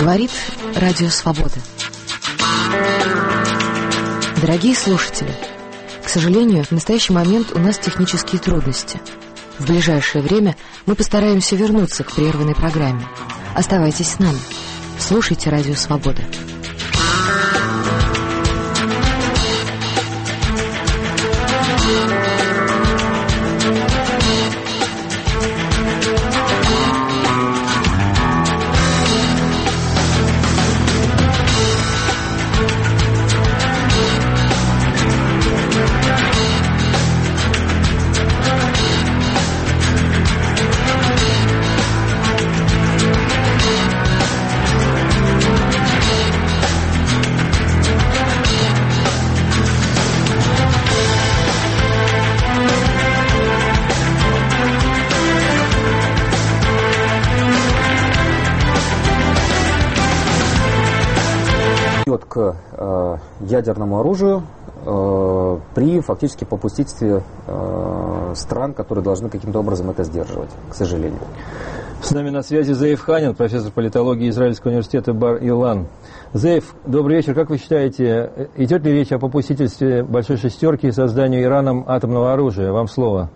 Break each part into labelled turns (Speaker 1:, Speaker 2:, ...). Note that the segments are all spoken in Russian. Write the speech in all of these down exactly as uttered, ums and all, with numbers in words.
Speaker 1: Говорит Радио Свобода. Дорогие слушатели, к сожалению, в настоящий момент у нас технические трудности. В ближайшее время мы постараемся вернуться к прерванной программе. Оставайтесь с нами. Слушайте Радио Свобода.
Speaker 2: К э, ядерному оружию э, при фактически попустительстве э, стран, которые должны каким-то образом это сдерживать, к сожалению.
Speaker 3: С нами на связи Зеев Ханин, профессор политологии Израильского университета Бар-Илан. Зеев, добрый вечер. Как вы считаете, идет ли речь о попустительстве Большой Шестерки и созданию Ираном атомного оружия? Вам слово.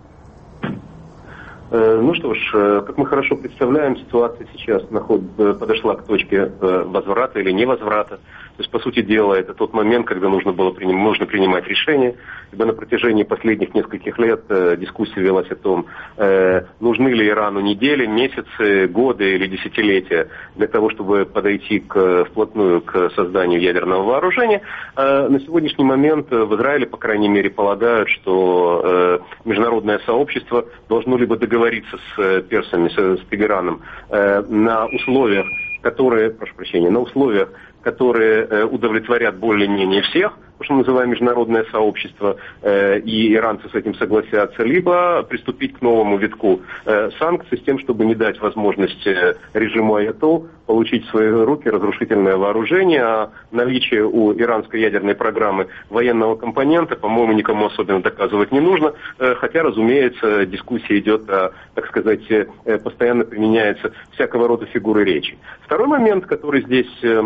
Speaker 4: Ну что ж, как мы хорошо представляем, ситуация сейчас подошла к точке возврата или невозврата. То есть, по сути дела, это тот момент, когда нужно было приним, нужно принимать решение. Ибо на протяжении последних нескольких лет э, дискуссия велась о том, э, нужны ли Ирану недели, месяцы, годы или десятилетия для того, чтобы подойти к, вплотную к созданию ядерного вооружения. Э, на сегодняшний момент в Израиле, по крайней мере, полагают, что э, международное сообщество должно либо договориться с э, персами, с, с Тегераном э, на условиях, которые, прошу прощения, на условиях, которые э, удовлетворят более-менее всех, то, что мы называем международное сообщество, э, и иранцы с этим согласятся, либо приступить к новому витку э, санкций с тем, чтобы не дать возможность э, режиму Аятол получить в свои руки разрушительное вооружение, а наличие у иранской ядерной программы военного компонента, по-моему, никому особенно доказывать не нужно, э, хотя, разумеется, дискуссия идет, о, так сказать, э, постоянно применяется всякого рода фигуры речи. Второй момент, который здесь э,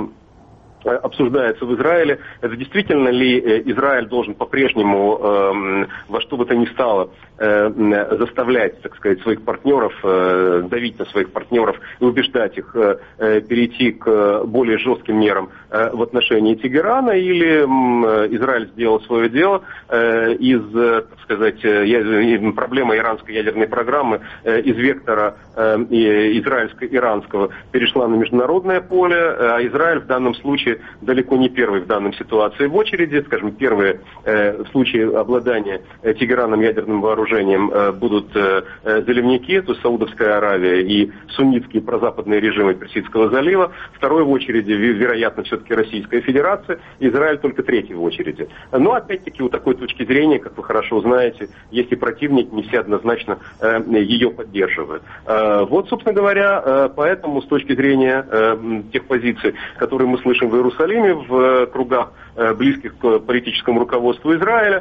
Speaker 4: обсуждается в Израиле, это действительно ли Израиль должен по-прежнему э, во что бы то ни стало э, заставлять, так сказать, своих партнеров, э, давить на своих партнеров и убеждать их э, перейти к более жестким мерам э, в отношении Тегерана, или э, Израиль сделал свое дело э, из, э, так сказать, э, проблемы иранской ядерной программы э, из вектора э, израильско-иранского перешла на международное поле, а Израиль в данном случае далеко не первый в данной ситуации в очереди. Скажем, первые э, в случае обладания э, Тегераном ядерным вооружением э, будут э, заливники, то есть Саудовская Аравия и суннитские прозападные режимы Персидского залива. Второй в очереди, вероятно, все-таки Российская Федерация. Израиль только третий в очереди. Но, опять-таки, у такой точки зрения, как вы хорошо знаете, есть и противник, не все однозначно э, ее поддерживают. Э, вот, собственно говоря, э, поэтому с точки зрения э, тех позиций, которые мы слышим в Иерусалиме, в кругах близких к политическому руководству Израиля,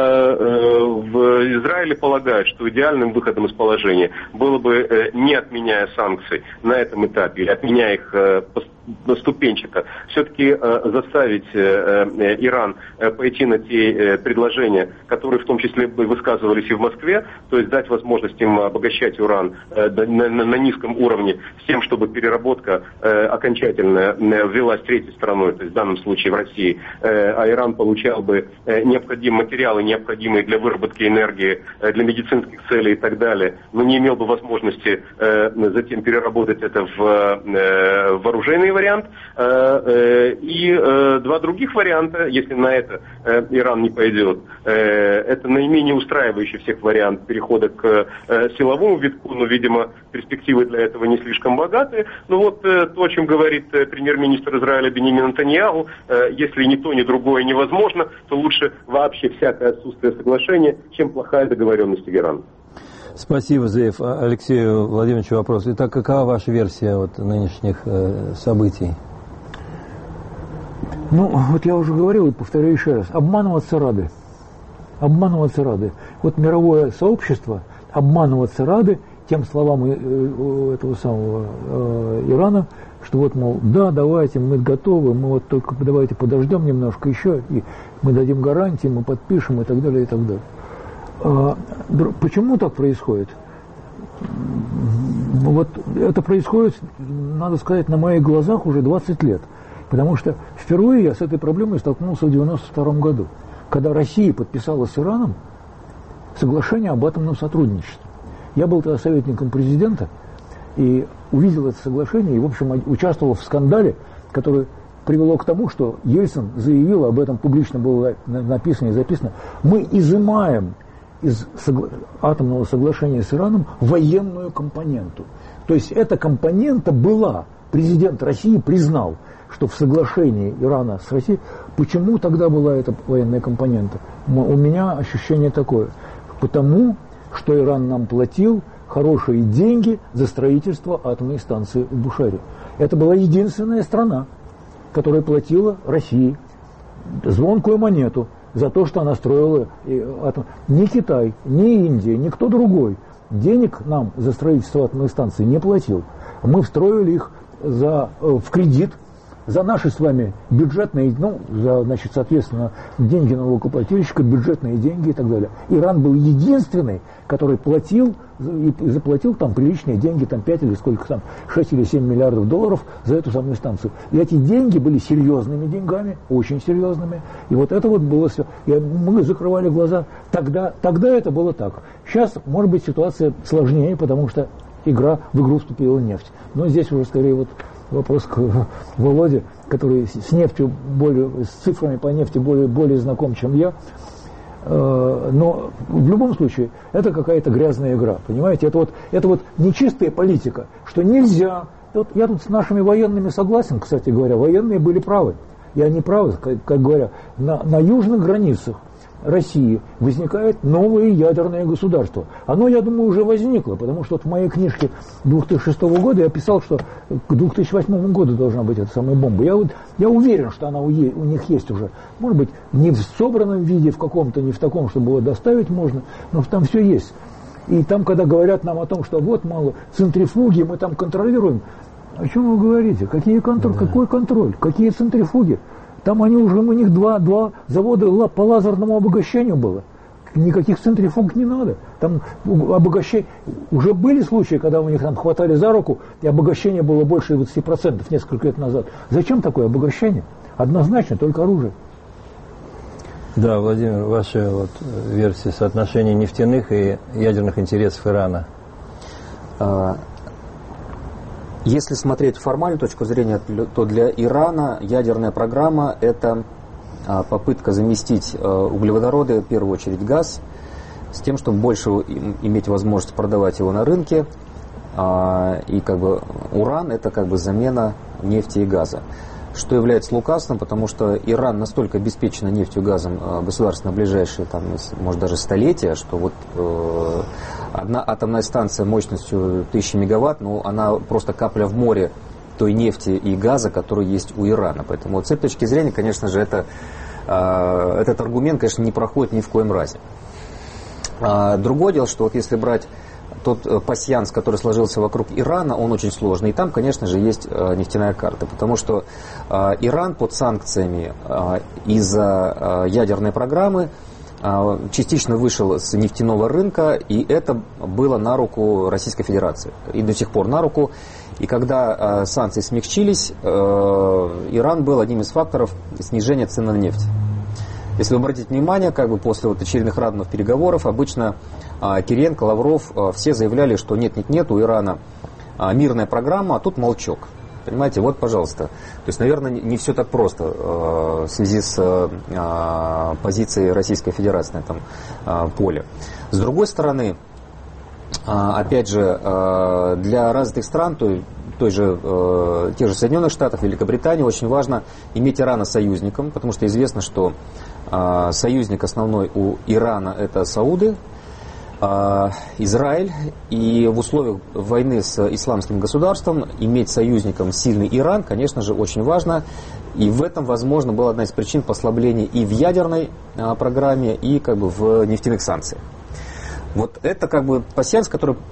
Speaker 4: в Израиле полагают, что идеальным выходом из положения было бы, не отменяя санкций на этом этапе, или отменяя их ступенчато, все-таки э, заставить э, э, Иран э, пойти на те э, предложения, которые в том числе высказывались и в Москве, то есть дать возможность им обогащать уран э, на, на, на низком уровне с тем, чтобы переработка э, окончательно э, велась третьей стороной, то есть в данном случае в России, э, а Иран получал бы э, необходимые материалы, необходимые для выработки энергии, э, для медицинских целей и так далее, но не имел бы возможности э, затем переработать это в, э, в оружейные вариант, и два других варианта, если на это Иран не пойдет, это наименее устраивающий всех вариант перехода к силовому витку, но, видимо, перспективы для этого не слишком богатые. Но вот то, о чем говорит премьер-министр Израиля Биньямин Нетаньяху, если ни то, ни другое невозможно, то лучше вообще всякое отсутствие соглашения, чем плохая договоренность с Тегераном.
Speaker 3: Спасибо, Зеев. Алексею Владимировичу вопрос. Итак, какова ваша версия вот нынешних э, событий?
Speaker 5: Ну, вот я уже говорил и повторю еще раз. Обманываться рады. Обманываться рады. Вот мировое сообщество обманываться рады тем словам этого самого э, Ирана, что вот, мол, да, давайте, мы готовы, мы вот только давайте подождем немножко еще, и мы дадим гарантии, мы подпишем и так далее, и так далее. А, почему так происходит? Вот это происходит, надо сказать, на моих глазах уже двадцать лет. Потому что впервые я с этой проблемой столкнулся в девяносто втором году, когда Россия подписала с Ираном соглашение об атомном сотрудничестве. Я был тогда советником президента и увидел это соглашение и, в общем, участвовал в скандале, который привело к тому, что Ельцин заявил, об этом публично было написано и записано: мы изымаем из согла- атомного соглашения с Ираном военную компоненту. То есть эта компонента была, президент России признал, что в соглашении Ирана с Россией, почему тогда была эта военная компонента? У меня ощущение такое: потому что Иран нам платил хорошие деньги за строительство атомной станции в Бушаре. Это была единственная страна, которая платила России звонкую монету за то, что она строила атом. Ни Китай, ни Индия, никто другой денег нам за строительство атомной станции не платил. Мы встроили их за, в кредит за наши с вами бюджетные, ну, за, значит, соответственно, деньги налогоплательщика, бюджетные деньги и так далее. Иран был единственный, который платил и заплатил там приличные деньги, там пять или сколько там, шесть или семь миллиардов долларов за эту самую станцию. И эти деньги были серьезными деньгами, очень серьезными. И вот это вот было все. И мы закрывали глаза. Тогда, тогда это было так. Сейчас, может быть, ситуация сложнее, потому что игра, в игру вступила нефть. Но здесь уже скорее вот вопрос к Володе, который с нефтью более, с цифрами по нефти более, более знаком, чем я. Но в любом случае это какая-то грязная игра, понимаете? Это вот, это вот нечистая политика, что нельзя. Вот я тут с нашими военными согласен, кстати говоря, военные были правы. И они правы, как, как говоря, на, на южных границах России возникает новое ядерное государство. Оно, я думаю, уже возникло, потому что вот в моей книжке две тысячи шестого года я писал, что к две тысячи восьмому году должна быть эта самая бомба. Я, вот, я уверен, что она у, е, у них есть уже. Может быть, не в собранном виде, в каком-то, не в таком, чтобы его доставить можно, но там все есть. И там, когда говорят нам о том, что вот, мало, центрифуги, мы там контролируем. О чем вы говорите? Какие контроль, да. Какой контроль? Какие центрифуги? Там они уже, у них два, два завода по лазерному обогащению было. Никаких центрифуг не надо. Там обогащение... Уже были случаи, когда у них там хватали за руку, и обогащение было больше двадцати процентов несколько лет назад. Зачем такое обогащение? Однозначно, только оружие.
Speaker 3: Да, Владимир, ваша вот версия соотношения нефтяных и ядерных интересов Ирана.
Speaker 2: Если смотреть формальную точку зрения, то для Ирана ядерная программа – это попытка заместить углеводороды, в первую очередь газ, с тем, чтобы больше иметь возможность продавать его на рынке. И как бы уран – это как бы замена нефти и газа, что является лукавством, потому что Иран настолько обеспечен нефтью и газом государство на ближайшие, там, может, даже столетия, что вот э, одна атомная станция мощностью тысячи мегаватт, ну, она просто капля в море той нефти и газа, который есть у Ирана. Поэтому вот с этой точки зрения, конечно же, это, э, этот аргумент, конечно, не проходит ни в коем разе. А другое дело, что вот если брать тот пасьянс, который сложился вокруг Ирана, он очень сложный. И там, конечно же, есть э, нефтяная карта, потому что э, Иран под санкциями э, из-за э, ядерной программы э, частично вышел с нефтяного рынка, и это было на руку Российской Федерации. И до сих пор на руку. И когда э, санкции смягчились, э, Иран был одним из факторов снижения цен на нефть. Если вы обратите внимание, как бы после вот очередных раундов переговоров, обычно а, Кириенко, Лавров, а, все заявляли, что нет-нет-нет, у Ирана а, мирная программа, а тут молчок. Понимаете, вот, пожалуйста. То есть, наверное, не, не все так просто а, в связи с а, позицией Российской Федерации на этом а, поле. С другой стороны, а, опять же, а, для развитых стран, то той же, э, тех же Соединенных Штатов, Великобритании, очень важно иметь Ирана союзником, потому что известно, что э, союзник основной у Ирана это Сауды, э, Израиль, и в условиях войны с исламским государством иметь союзником сильный Иран, конечно же, очень важно, и в этом, возможно, была одна из причин послабления и в ядерной э, программе, и как бы в нефтяных санкциях. Вот это как бы пассианс, который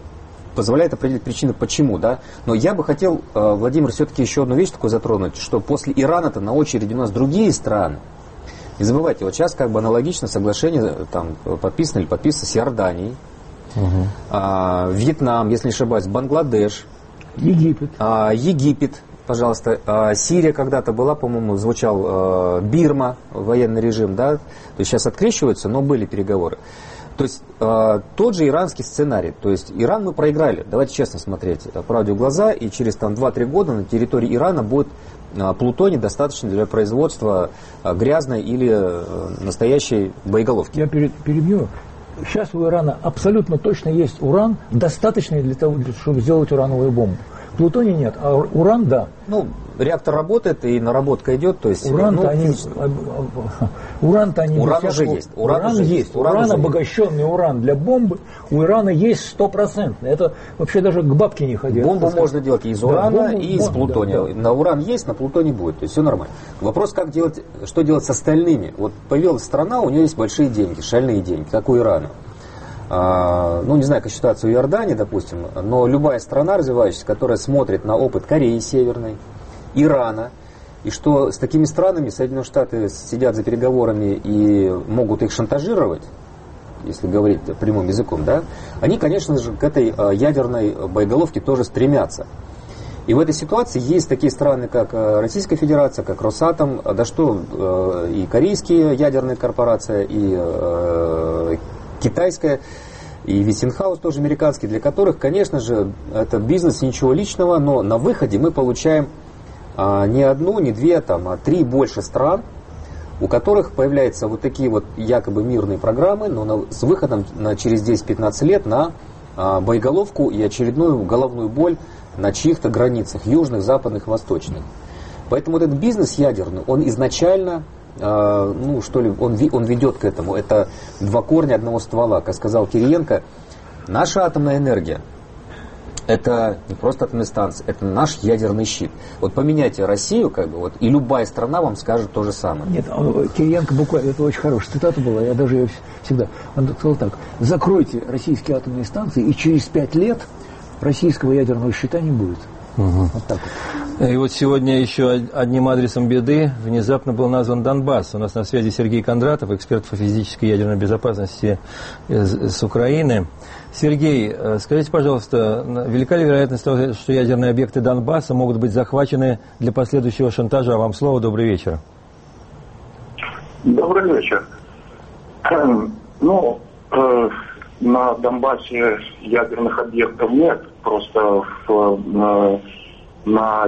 Speaker 2: позволяет определить причины, почему, да. Но я бы хотел, Владимир, все-таки еще одну вещь такую затронуть, что после Ирана-то на очереди у нас другие страны. Не забывайте, вот сейчас как бы аналогично соглашение там подписано или подписано с Иорданией, угу. а, Вьетнам, если не ошибаюсь, Бангладеш,
Speaker 5: Египет,
Speaker 2: а, Египет, пожалуйста, а, Сирия когда-то была, по-моему, звучал а, Бирма, военный режим, да, то есть сейчас открещиваются, но были переговоры. То есть э, тот же иранский сценарий. То есть Иран мы проиграли. Давайте честно смотреть правде в глаза. И через там, два-три года на территории Ирана будет э, плутоний достаточно для производства э, грязной или э, настоящей боеголовки.
Speaker 5: Я перебью. Сейчас у Ирана абсолютно точно есть уран, достаточный для того, чтобы сделать урановую бомбу. Плутония нет, а уран да.
Speaker 2: Ну, реактор работает и наработка идет, то есть...
Speaker 5: Уран-то
Speaker 2: ну,
Speaker 5: они... Уран-то они...
Speaker 2: Уран уже есть. Уран,
Speaker 5: уран
Speaker 2: уже
Speaker 5: есть.
Speaker 2: Уран,
Speaker 5: уран
Speaker 2: уже
Speaker 5: обогащенный есть. Уран для бомбы у Ирана есть стопроцентно. Это вообще даже к бабке не ходит.
Speaker 2: Бомбу можно делать и из урана,
Speaker 5: да, бомбу,
Speaker 2: и из
Speaker 5: бомбу,
Speaker 2: плутония. Да, да. На уран есть, на плутоний будет. То есть все нормально. Вопрос, как делать, что делать с остальными. Вот появилась страна, у нее есть большие деньги, шальные деньги, как у Ирана. А, ну, не знаю, как ситуация у Иордании, допустим, но любая страна развивающаяся, которая смотрит на опыт Кореи Северной, Ирана, и что с такими странами Соединенные Штаты сидят за переговорами и могут их шантажировать, если говорить прямым языком, да, они, конечно же, к этой ядерной боеголовке тоже стремятся. И в этой ситуации есть такие страны, как Российская Федерация, как Росатом, да что и корейские ядерные корпорации, и китайская, и Вестингхаус тоже американский, для которых, конечно же, это бизнес, ничего личного, но на выходе мы получаем а, не одну, не две, там, а три больше стран, у которых появляются вот такие вот якобы мирные программы, но на, с выходом на, через десять-пятнадцать лет на а, боеголовку и очередную головную боль на чьих-то границах, южных, западных, восточных. Поэтому вот этот бизнес ядерный, он изначально... ну, что ли, он, он ведет к этому. Это два корня одного ствола. Как сказал Кириенко, наша атомная энергия это не просто атомная станция, это наш ядерный щит. Вот поменяйте Россию, как бы, вот, и любая страна вам скажет то же самое.
Speaker 5: Нет, Кириенко буквально, это очень хорошая цитата была, я даже ее всегда, он сказал так: закройте российские атомные станции, и через пять лет российского ядерного щита не будет.
Speaker 3: Угу.
Speaker 5: Вот так вот.
Speaker 3: И вот сегодня еще одним адресом беды внезапно был назван Донбасс. У нас на связи Сергей Кондратов, эксперт по физической и ядерной безопасности с Украины. Сергей, скажите, пожалуйста, велика ли вероятность того, что ядерные объекты Донбасса могут быть захвачены для последующего шантажа? Вам слово, добрый вечер.
Speaker 6: Добрый вечер. Ну, э, на Донбассе ядерных объектов нет, просто в, на, на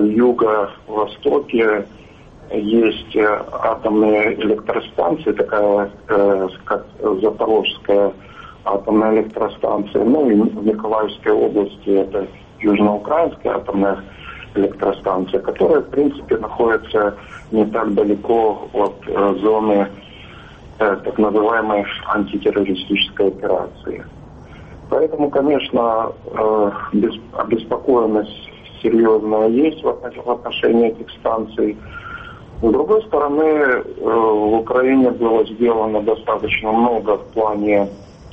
Speaker 6: юго-востоке есть атомные электростанции, такая э, как Запорожская атомная электростанция, ну и в Николаевской области это Южноукраинская атомная электростанция, которая в принципе находится не так далеко от э, зоны э, так называемой антитеррористической операции. Поэтому, конечно, э, без, обеспокоенность серьезная есть в отношении этих станций. С другой стороны, э, в Украине было сделано достаточно много в плане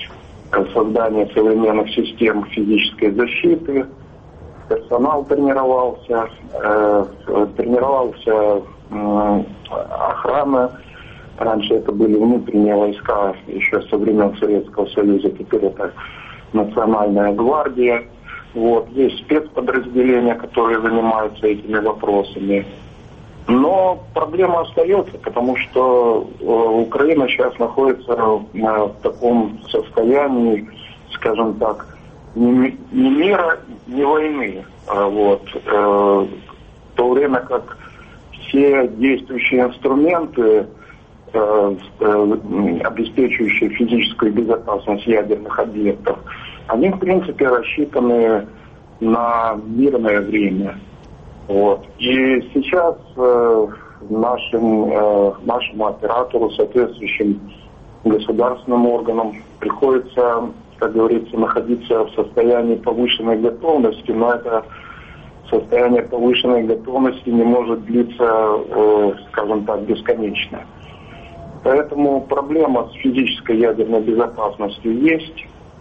Speaker 6: создания современных систем физической защиты. Персонал тренировался, э, тренировался э, охрана. Раньше это были внутренние войска еще со времен Советского Союза, теперь это Национальная гвардия. Вот. Есть спецподразделения, которые занимаются этими вопросами. Но проблема остается, потому что э, Украина сейчас находится э, в таком состоянии, скажем так, ни, ни мира, ни войны. Э, вот. Э, в то время как все действующие инструменты, э, э, обеспечивающие физическую безопасность ядерных объектов, они в принципе рассчитаны на мирное время. Вот. И сейчас э, нашим, э, нашему оператору, соответствующим государственным органам, приходится, как говорится, находиться в состоянии повышенной готовности, но это состояние повышенной готовности не может длиться, э, скажем так, бесконечно. Поэтому проблема с физической ядерной безопасностью есть.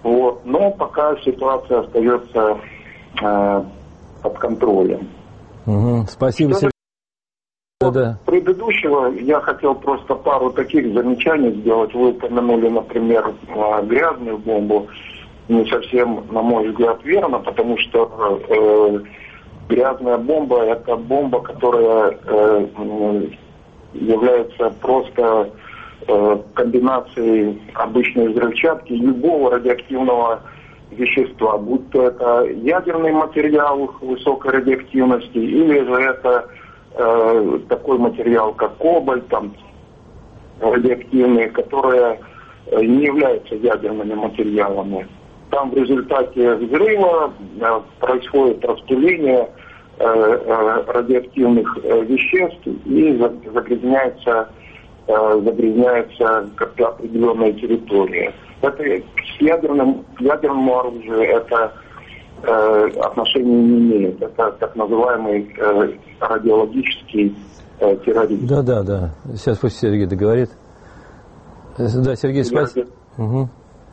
Speaker 6: Вот. Но пока ситуация остается э, под контролем.
Speaker 3: Угу. Спасибо, Сергей. Да.
Speaker 6: Предыдущего я хотел просто пару таких замечаний сделать. Вы упомянули, например, грязную бомбу. Не совсем, на мой взгляд, верно, потому что э, грязная бомба – это бомба, которая э, является просто э, комбинацией обычной взрывчатки любого радиоактивного вещества, будь то это ядерный материал высокой радиоактивности или же это э, такой материал, как кобальт, там, радиоактивные, которые э, не являются ядерными материалами. Там в результате взрыва э, происходит распыление э, э, радиоактивных э, веществ и загрязняется, э, загрязняется как-то определенная территория. Это с ядерным, к ядерному оружию это э, отношения не имеет. Это так называемый э, радиологический э, терроризм.
Speaker 3: Да, да, да. Сейчас пусть Сергей договорит. Да, Сергей, спасибо. Угу.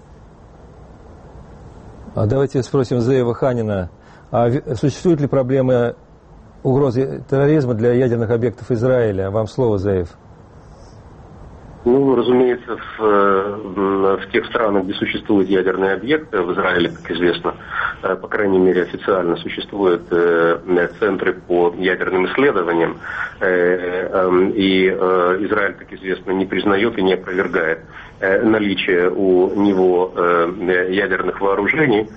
Speaker 3: А давайте спросим Зеева Ханина, а существует ли проблема угрозы терроризма для ядерных объектов Израиля? Вам слово, Зеев.
Speaker 4: Ну, разумеется, в, в тех странах, где существуют ядерные объекты, в Израиле, как известно, по крайней мере официально существуют центры по ядерным исследованиям, и Израиль, как известно, не признает и не опровергает наличие у него ядерных вооружений,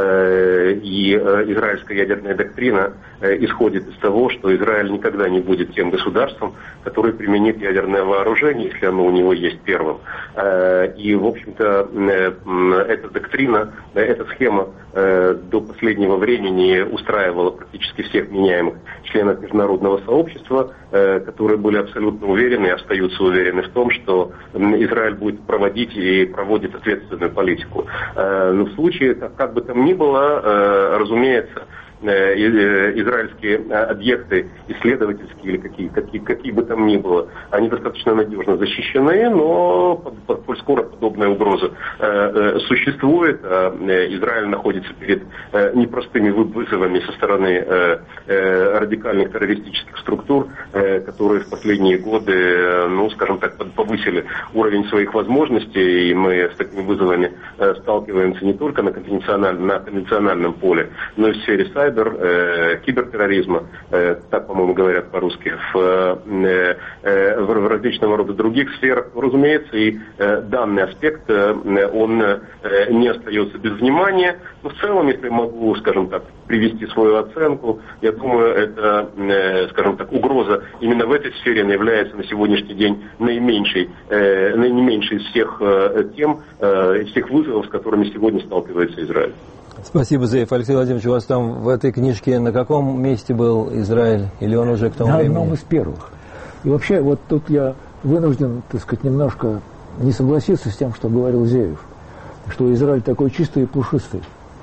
Speaker 4: и израильская ядерная доктрина исходит из того, что Израиль никогда не будет тем государством, который применит ядерное вооружение, если оно у него есть первым. И, в общем-то, эта доктрина, эта схема до последнего времени устраивала практически всех меняемых членов международного сообщества, которые были абсолютно уверены и остаются уверены в том, что Израиль будет проводить и проводит ответственную политику. Но в случае, как бы там ни было, разумеется, израильские объекты исследовательские или какие, какие, какие бы там ни было, они достаточно надежно защищены, но под, под, скоро подобная угроза э, существует. А Израиль находится перед э, непростыми вызовами со стороны э, э, радикальных террористических структур, э, которые в последние годы, э, ну, скажем так, повысили уровень своих возможностей, и мы с такими вызовами э, сталкиваемся не только на конвенциональном, на конвенциональном поле, но и в сфере сайбер, Э, кибертерроризма, э, так, по-моему, говорят по-русски, в, э, э, в различного рода других сферах. Разумеется, и э, данный аспект, э, он э, не остается без внимания. Но в целом, если могу, скажем так, привести свою оценку, я думаю, это, э, скажем так, угроза именно в этой сфере она является на сегодняшний день наименьшей, э, наименьшей из всех э, тем, э, из всех вызовов, с которыми сегодня сталкивается Израиль.
Speaker 3: Спасибо, Зеев. Алексей Владимирович, у вас там в этой книжке на каком месте был Израиль? Или он уже к тому времени?
Speaker 5: На одном из первых. И вообще, вот тут я вынужден, так сказать, немножко не согласиться с тем, что говорил Зеев, что Израиль такой чистый и пушистый.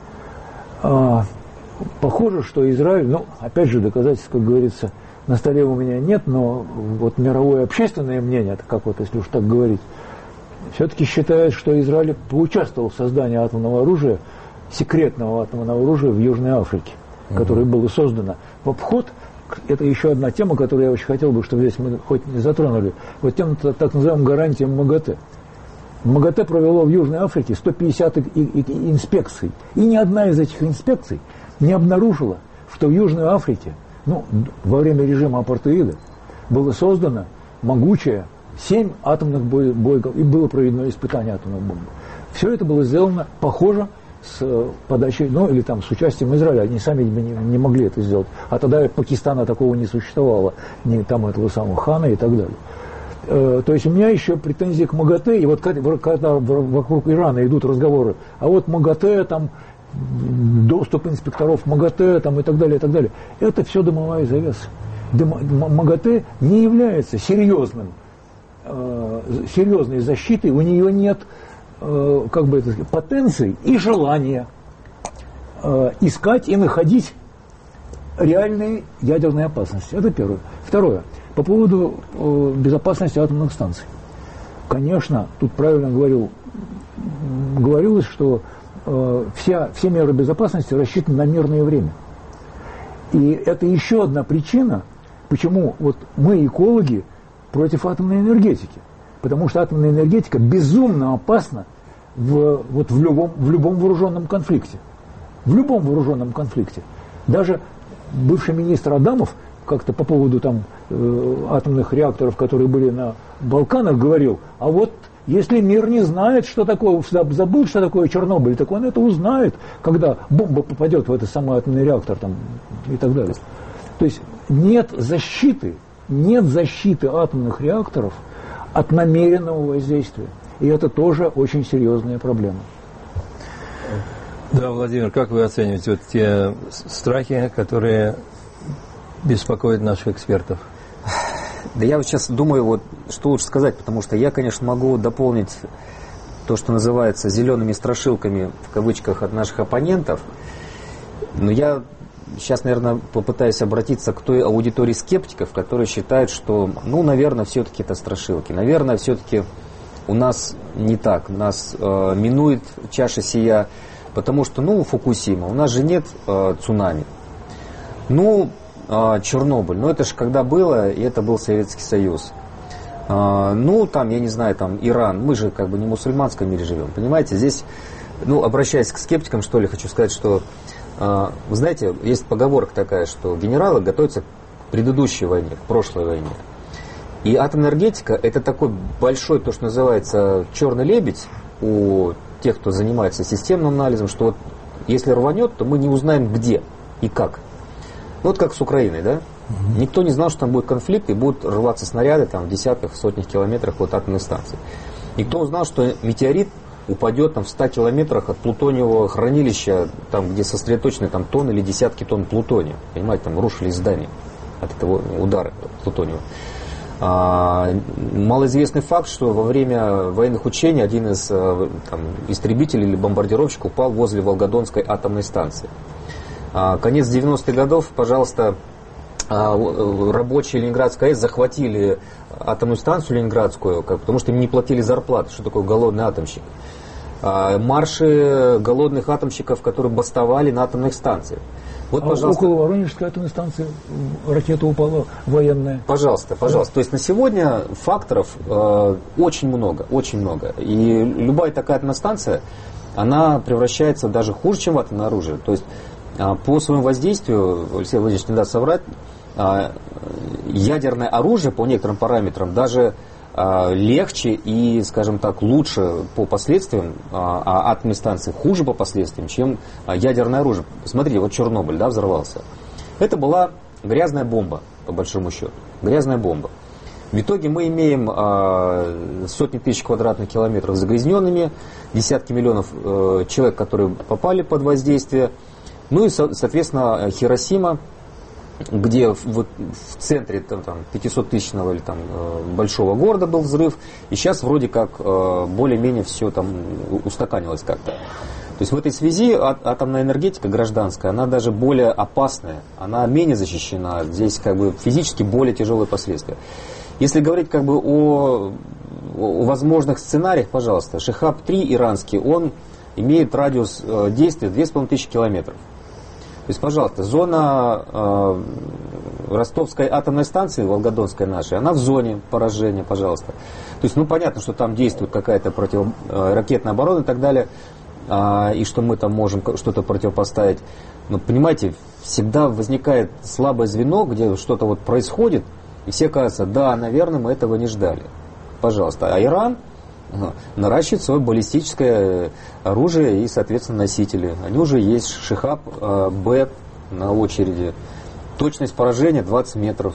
Speaker 5: А, похоже, что Израиль, ну, опять же, доказательств, как говорится, на столе у меня нет, но вот мировое общественное мнение, как вот, если уж так говорить, все-таки считает, что Израиль поучаствовал в создании атомного оружия, секретного атомного оружия в Южной Африке, uh-huh. которое было создано в обход. Это еще одна тема, которую я очень хотел бы, чтобы здесь мы хоть не затронули. Вот тема так называемым гарантиям МАГАТЭ. МАГАТЭ провело в Южной Африке сто пятьдесят и, и, и инспекций. И ни одна из этих инспекций не обнаружила, что в Южной Африке, ну, во время режима апартеида, было создано могучее семь атомных боек, и было проведено испытание атомной бомбы. Все это было сделано, похоже, с подачей, ну, или там с участием Израиля. Они сами не, не могли это сделать. А тогда Пакистана такого не существовало, ни там этого самого хана и так далее. Э, то есть у меня еще претензии к МАГАТЭ, и вот когда, когда вокруг Ирана идут разговоры, а вот МАГАТЭ, там, доступ инспекторов МАГАТЭ, там, и так далее, и так далее, это все дымовая завеса. Дым, МАГАТЭ не является серьезным, э, серьезной защитой, у нее нет как бы это сказать, потенции и желания э, искать и находить реальные ядерные опасности. Это первое. Второе. По поводу э, безопасности атомных станций. конечно, тут правильно говорил, говорилось, что э, вся, все меры безопасности рассчитаны на мирное время. И это еще одна причина, почему вот мы, экологи, против атомной энергетики. Потому что атомная энергетика безумно опасна в, вот в, любом, в любом вооруженном конфликте. В любом вооруженном конфликте. Даже бывший министр Адамов как-то по поводу там, э, атомных реакторов, которые были на Балканах, говорил, а вот если мир не знает, что такое, забыл, что такое Чернобыль, так он это узнает, когда бомба попадет в этот самый атомный реактор там, и так далее. То есть нет защиты, нет защиты атомных реакторов от намеренного воздействия. И это тоже очень серьезная проблема.
Speaker 3: Да, Владимир, как вы оцениваете вот те страхи, которые беспокоят наших экспертов?
Speaker 2: Да я вот сейчас думаю, вот, что лучше сказать, потому что я, конечно, могу дополнить то, что называется зелеными страшилками, в кавычках, от наших оппонентов, но я сейчас, наверное, попытаюсь обратиться к той аудитории скептиков, которые считают, что, ну, наверное, все-таки это страшилки, наверное, все-таки у нас не так, нас э, минует чаша сия, потому что, ну, Фукусима, у нас же нет э, цунами, ну, Чернобыль, ну это же когда было, и это был Советский Союз. А, ну, там, я не знаю, там Иран, мы же как бы не в мусульманском мире живем, понимаете, здесь, ну, обращаясь к скептикам, что ли, хочу сказать, что, а, вы знаете, есть поговорка такая, что генералы готовятся к предыдущей войне, к прошлой войне. И атомная энергетика – это такой большой, то, что называется, черный лебедь у тех, кто занимается системным анализом, что вот если рванет, то мы не узнаем где и как. Вот как с Украиной, да? Угу. Никто не знал, что там будет конфликт и будут рваться снаряды там, в десятках, в сотнях километрах от атомной станции. Никто узнал, что метеорит упадет там, в ста километрах от плутониевого хранилища, там, где сосредоточены там, тонны или десятки тонн плутония. Понимаете, там рушились здания от этого удара плутониевого. А, малоизвестный факт, что во время военных учений один из там, истребителей или бомбардировщиков упал возле Волгодонской атомной станции. Конец девяностых годов, пожалуйста, рабочие Ленинградской АЭС захватили атомную станцию Ленинградскую, потому что им не платили зарплату. Что такое голодный атомщик? Марши голодных атомщиков, которые бастовали на атомных станциях. Вот,
Speaker 5: а
Speaker 2: пожалуйста.
Speaker 5: Около Воронежской атомной станции ракета упала военная.
Speaker 2: Пожалуйста, пожалуйста. То есть на сегодня факторов э, очень много, очень много. И любая такая атомная станция, она превращается даже хуже, чем в атомное оружие. То есть по своему воздействию, Алексей Владимирович не даст соврать, ядерное оружие по некоторым параметрам даже легче и, скажем так, лучше по последствиям, а атомные станции хуже по последствиям, чем ядерное оружие. Смотрите, вот Чернобыль, да, взорвался. Это была грязная бомба, по большому счету. Грязная бомба. В итоге мы имеем э, сотни тысяч квадратных километров загрязненными, десятки миллионов э, человек, которые попали под воздействие. Ну и, соответственно, Хиросима, где вот в центре там, там, пятисоттысячного или там, большого города был взрыв, и сейчас вроде как более-менее все там устаканилось как-то. То есть в этой связи атомная энергетика гражданская, она даже более опасная, она менее защищена, здесь как бы физически более тяжелые последствия. Если говорить как бы о, о возможных сценариях, пожалуйста, Шихаб три иранский, он имеет радиус действия две с половиной тысячи километров. То есть, пожалуйста, зона э, Ростовской атомной станции, Волгодонской нашей, она в зоне поражения, пожалуйста. То есть, ну, понятно, что там действует какая-то противоракетная оборона и так далее, э, и что мы там можем что-то противопоставить. Но, понимаете, всегда возникает слабое звено, где что-то вот происходит, и все кажется, да, наверное, мы этого не ждали. Пожалуйста. А Иран наращивает свое баллистическое оружие и, соответственно, носители. Они уже есть. Шихаб-Б на очереди. Точность поражения двадцать метров.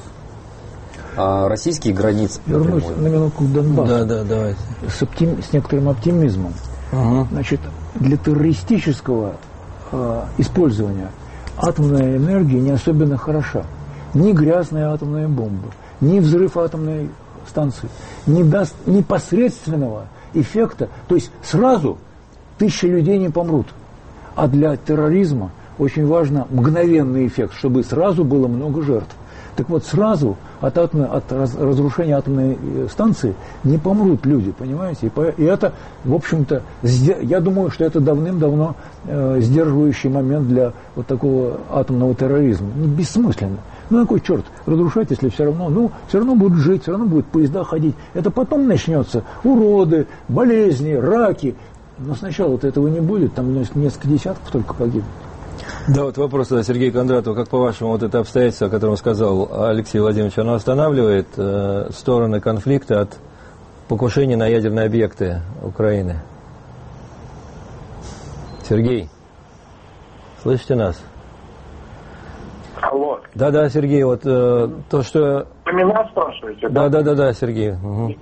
Speaker 2: А российские границы.
Speaker 5: Вернусь на минутку к Донбассу.
Speaker 3: Да, да, давайте.
Speaker 5: С, оптим... с некоторым оптимизмом. Ага. Значит, для террористического э, использования атомная энергия не особенно хороша. Ни грязная атомная бомба, ни взрыв атомной станции не даст непосредственного эффекта, то есть сразу тысячи людей не помрут. А для терроризма очень важно мгновенный эффект, чтобы сразу было много жертв. Так вот, сразу от, атомной, от раз, разрушения атомной станции не помрут люди, понимаете? И, по, и это, в общем-то, я думаю, что это давным-давно э, сдерживающий момент для вот такого атомного терроризма. Ну, бессмысленно. Ну, какой черт разрушать, если все равно, ну, все равно будут жить, все равно будут поезда ходить. Это потом начнется уроды, болезни, раки. Но сначала вот этого не будет, там несколько десятков только погибнет.
Speaker 3: Да, вот вопрос Сергею Кондратову. Как по-вашему, вот это обстоятельство, о котором сказал Алексей Владимирович, оно останавливает э, стороны конфликта от покушения на ядерные объекты Украины? Сергей, слышите нас?
Speaker 6: Алло.
Speaker 3: Да-да, Сергей, вот э, то, что...
Speaker 6: Вы меня спрашиваете, да?
Speaker 3: Да-да-да, Сергей. Угу.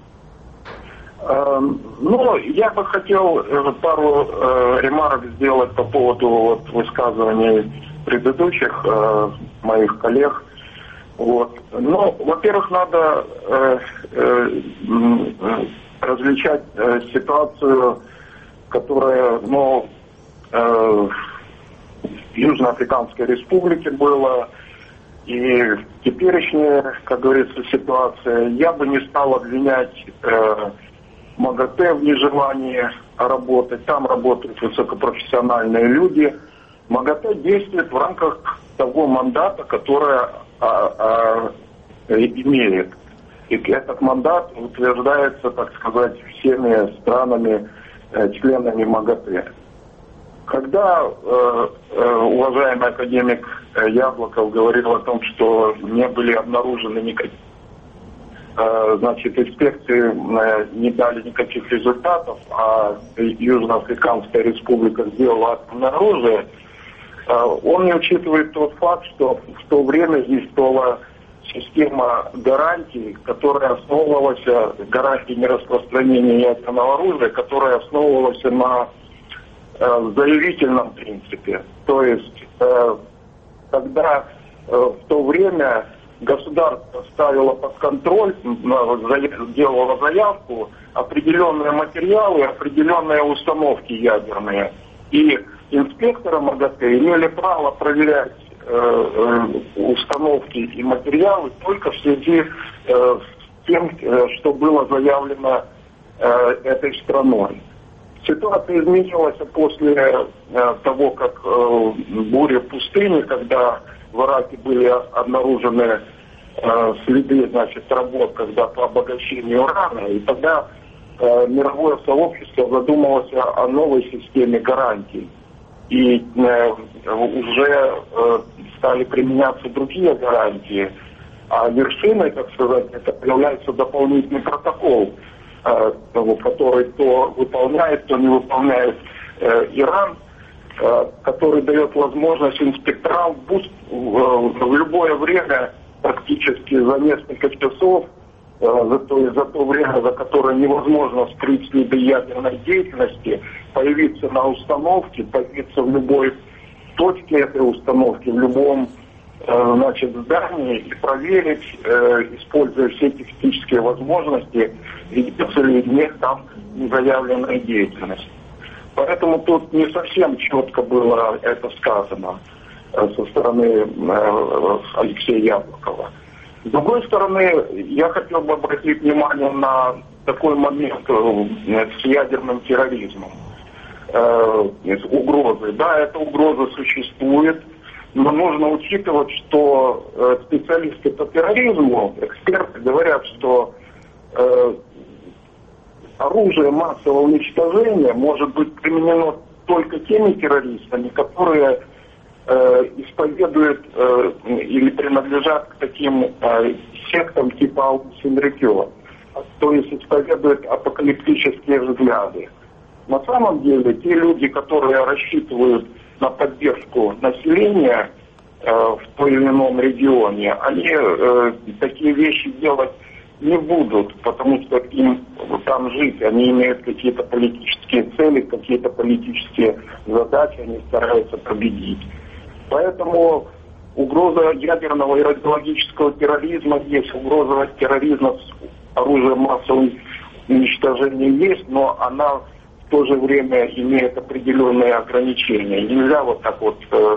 Speaker 6: Э, ну, я бы хотел пару э, ремарок сделать по поводу вот, высказываний предыдущих э, моих коллег. Вот. Ну, во-первых, надо э, э, различать э, ситуацию, которая, ну, э, в Южноафриканской Республике была, и теперешняя, как говорится, ситуация. Я бы не стал обвинять э, МАГАТЭ в нежелании работать. Там работают высокопрофессиональные люди. МАГАТЭ действует в рамках того мандата, который а, а, имеет. И этот мандат утверждается, так сказать, всеми странами, э, членами МАГАТЭ. Когда э, э, уважаемый академик Яблоков говорил о том, что не были обнаружены никакие, э, значит, инспекции э, не дали никаких результатов, а Южноафриканская Республика сделала атомное оружие, э, он не учитывает тот факт, что в то время здесь была система гарантий, которая основывалась, гарантии нераспространения ядерного оружия, которая основывалась на в заявительном принципе. То есть, э, когда э, в то время государство ставило под контроль, делало заявку, определенные материалы, определенные установки ядерные. И инспекторы МАГАТЭ имели право проверять э, э, установки и материалы только в связи э, с тем, э, что было заявлено э, этой страной. Ситуация изменилась после э, того, как э, буря в пустыне, когда в Ираке были обнаружены э, следы, значит, работ, когда по обогащению урана, и тогда э, мировое сообщество задумалось о, о новой системе гарантий. И э, уже э, стали применяться другие гарантии, а вершиной, так сказать, это является дополнительный протокол, который то выполняет, то не выполняет э, Иран, э, который дает возможность инспекторам в, в любое время, практически за несколько часов, э, за, то, за то время, за которое невозможно скрыть следы ядерной деятельности, появиться на установке, появиться в любой точке этой установки, в любом значит, здании и проверить, э, используя все технические возможности, ведется ли нет там незаявленная деятельность. Поэтому тут не совсем четко было это сказано э, со стороны э, Алексея Яблокова. С другой стороны, я хотел бы обратить внимание на такой момент э, с ядерным терроризмом, э, с угрозой. Да, эта угроза существует. Но нужно учитывать, что э, специалисты по терроризму, эксперты говорят, что э, оружие массового уничтожения может быть применено только теми террористами, которые э, исповедуют э, или принадлежат к таким э, сектам типа Ал-Синрикё, то есть исповедуют апокалиптические взгляды. На самом деле, те люди, которые рассчитывают на поддержку населения э, в том или ином регионе, они э, такие вещи делать не будут, потому что им там жить, они имеют какие-то политические цели, какие-то политические задачи, они стараются победить. Поэтому угроза ядерного и радиологического терроризма есть, угроза терроризма с оружием массового уничтожения есть, но она в то же время имеет определенные ограничения. Нельзя вот так вот э,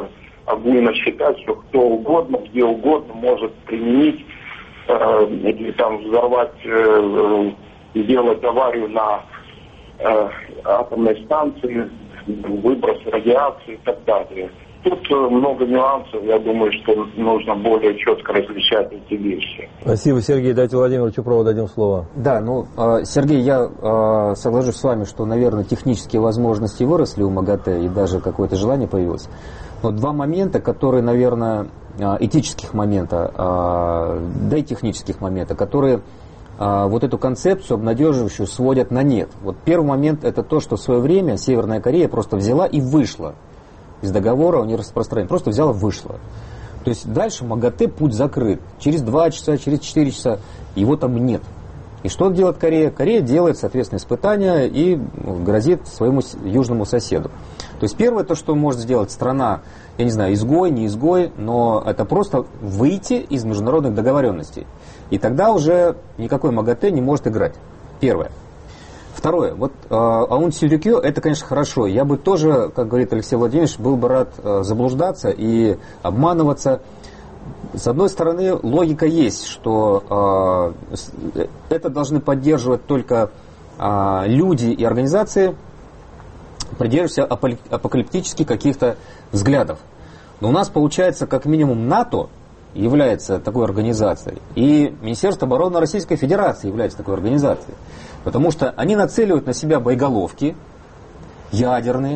Speaker 6: огульно считать, что кто угодно, где угодно может применить э, или там взорвать, э, сделать аварию на э, атомной станции, выброс радиации и так далее. Тут много нюансов, я думаю, что нужно более четко различать эти вещи.
Speaker 3: Спасибо, Сергей. Дайте Владимиру Чупрову дадим слово.
Speaker 2: Да, ну, Сергей, я соглашусь с вами, что, наверное, технические возможности выросли у МАГАТЭ и даже какое-то желание появилось. Но два момента, которые, наверное, этических момента, да и технических момента, которые вот эту концепцию обнадеживающую сводят на нет. Вот первый момент — это то, что в свое время Северная Корея просто взяла и вышла из договора о нераспространении. Просто взяла и вышла. То есть дальше МАГАТЭ путь закрыт. Через два часа, через четыре часа его там нет. И что делает Корея? Корея делает, соответственно, испытания и грозит своему южному соседу. То есть первое, то, что может сделать страна, я не знаю, изгой, не изгой, но это просто выйти из международных договоренностей. И тогда уже никакой МАГАТЭ не может играть. Первое. Второе. Вот э, Аун Сюрикё, это, конечно, хорошо. Я бы тоже, как говорит Алексей Владимирович, был бы рад э, заблуждаться и обманываться. С одной стороны, логика есть, что э, это должны поддерживать только э, люди и организации, придерживающиеся апокалиптических каких-то взглядов. Но у нас получается, как минимум, НАТО является такой организацией, и Министерство обороны Российской Федерации является такой организацией. Потому что они нацеливают на себя боеголовки ядерные.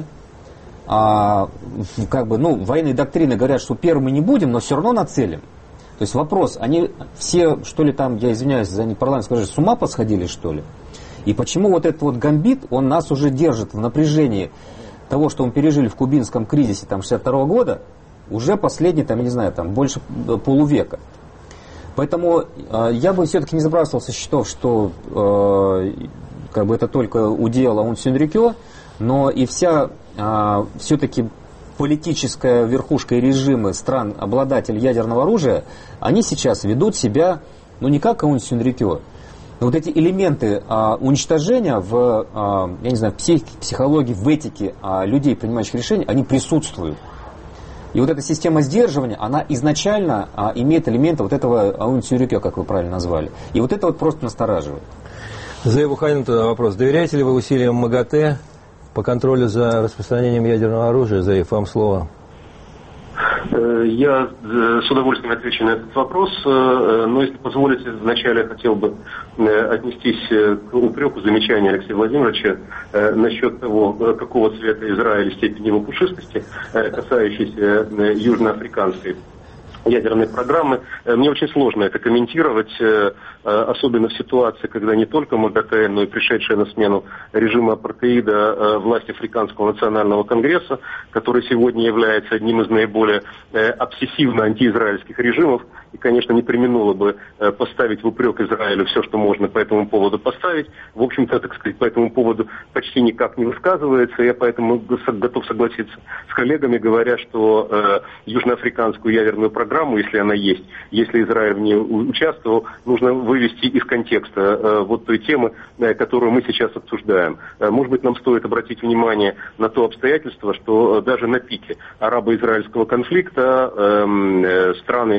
Speaker 2: А, как бы, ну, военные доктрины говорят, что первыми не будем, но все равно нацелим. То есть вопрос, они все, что ли, там, я извиняюсь за непарламентское выражение, с ума посходили, что ли? И почему вот этот вот гамбит, он нас уже держит в напряжении того, что мы пережили в кубинском кризисе там шестьдесят второго года, уже последний, там, я не знаю, там, больше полувека. Поэтому э, я бы все-таки не забрасывал со счетов, что э, как бы это только удел Аун Сюрикё, но и вся э, все-таки политическая верхушка и режимы стран, обладателей ядерного оружия, они сейчас ведут себя, ну, не как Аун Сюрикё, но вот эти элементы э, уничтожения в, э, я не знаю, психике, психологии, в этике э, людей, принимающих решения, они присутствуют. И вот эта система сдерживания, она изначально а, имеет элементы вот этого Аун Сюрикё, как вы правильно назвали. И вот это вот просто настораживает.
Speaker 3: Зееву Ханину тогда вопрос. Доверяете ли вы усилиям МАГАТЭ по контролю за распространением ядерного оружия? Зеев, вам слово.
Speaker 4: Я с удовольствием отвечу на этот вопрос, но если позволите, вначале я хотел бы отнестись к упреку, замечанию Алексея Владимировича насчет того, какого цвета Израиль, степень его пушистости, касающейся южноафриканской ядерной программы. Мне очень сложно это комментировать, особенно в ситуации, когда не только МАГАТЭ, но и пришедшая на смену режима апартеида власть Африканского национального конгресса, который сегодня является одним из наиболее обсессивно антиизраильских режимов, и, конечно, не преминуло бы поставить в упрек Израилю все, что можно по этому поводу поставить. В общем-то, так сказать, по этому поводу почти никак не высказывается. Я поэтому готов согласиться с коллегами, говоря, что э, южноафриканскую ядерную программу, если она есть, если Израиль в ней участвовал, нужно вывести из контекста э, вот той темы, э, которую мы сейчас обсуждаем. Э, может быть, нам стоит обратить внимание на то обстоятельство, что э, даже на пике арабо-израильского конфликта э, э, страны,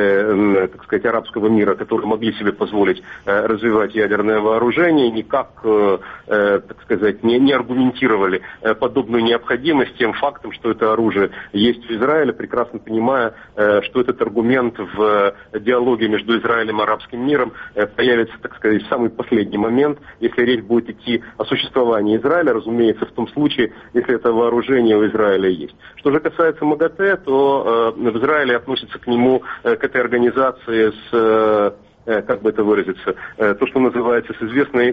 Speaker 4: Э, так сказать, арабского мира, которые могли себе позволить э, развивать ядерное вооружение, никак, э, э, так сказать, не, не аргументировали э, подобную необходимость тем фактом, что это оружие есть в Израиле, прекрасно понимая, э, что этот аргумент в э, диалоге между Израилем и арабским миром э, появится, так сказать, в самый последний момент, если речь будет идти о существовании Израиля, разумеется, в том случае, если это вооружение у Израиля есть. Что же касается МАГАТЭ, то э, в Израиле относятся к нему э, к этой организации с, как бы это выразиться, то, что называется, с известной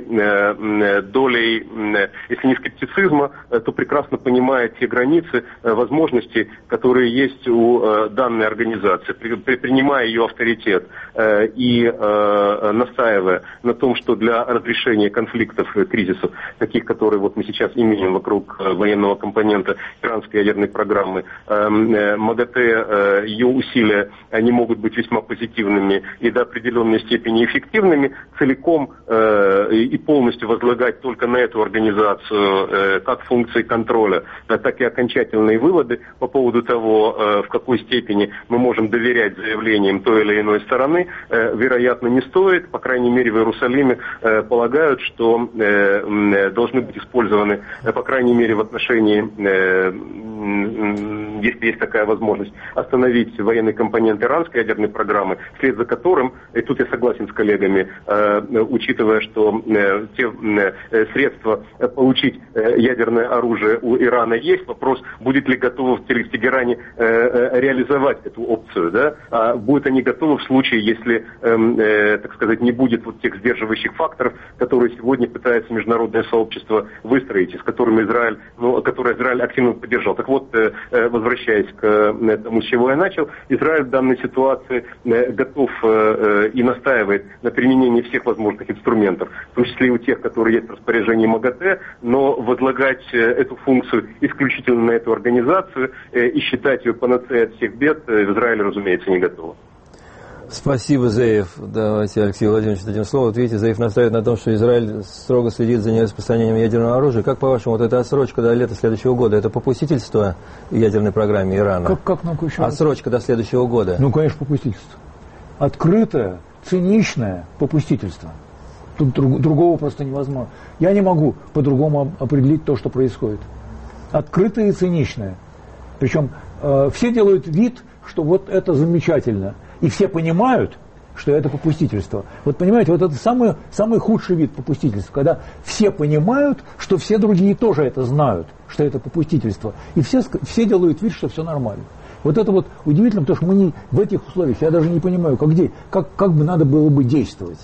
Speaker 4: долей, если не скептицизма, то прекрасно понимает те границы, возможности, которые есть у данной организации, принимая ее авторитет и настаивая на том, что для разрешения конфликтов, кризисов, таких, которые вот мы сейчас имеем вокруг военного компонента иранской ядерной программы, МАГАТЭ, ее усилия, они могут быть весьма позитивными и до определенной степени эффективными, целиком э, и полностью возлагать только на эту организацию э, как функции контроля, так и окончательные выводы по поводу того, э, в какой степени мы можем доверять заявлениям той или иной стороны, э, вероятно, не стоит. По крайней мере, в Иерусалиме э, полагают, что э, э, должны быть использованы, э, по крайней мере, в отношении, э, э, если есть такая возможность, остановить военный компонент иранской ядерной программы, вслед за которым, и тут я согласен с коллегами, э, учитывая, что э, те э, средства получить э, ядерное оружие у Ирана есть, вопрос, будет ли готово в Тегеране э, э, реализовать эту опцию, да? А будут они готовы в случае, если, э, э, так сказать, не будет вот тех сдерживающих факторов, которые сегодня пытается международное сообщество выстроить, и с которыми Израиль, ну, которые Израиль активно поддержал. Так вот, э, э, возвращаясь к э, тому, с чего я начал, Израиль в данной ситуации э, готов э, э, и настаивает на применении всех возможных инструментов, в том числе и у тех, которые есть в распоряжении МАГАТЭ, но возлагать э, эту функцию исключительно на эту организацию э, и считать ее панацеей от всех бед э, в Израиле, разумеется, не готово.
Speaker 3: Спасибо, Зеев. Давайте Алексею Владимировичу дадим слово. Вот видите, Зеев настаивает на том, что Израиль строго следит за нераспространением ядерного оружия. Как, по-вашему, вот эта отсрочка до лета следующего года, это попустительство ядерной программе Ирана?
Speaker 5: Как, как нам еще
Speaker 3: отсрочка до следующего года?
Speaker 5: Ну, конечно, попустительство. Открытое, циничное попустительство. Тут друг, другого просто невозможно. Я не могу по-другому определить то, что происходит. Открытое и циничное. Причем э, все делают вид, что вот это замечательно. И все понимают, что это попустительство. Вот понимаете, вот это самый, самый худший вид попустительства, когда все понимают, что все другие тоже это знают, что это попустительство. И все, все делают вид, что все нормально. Вот это вот удивительно, потому что мы не, в этих условиях, я даже не понимаю, как, как, как бы надо было бы действовать.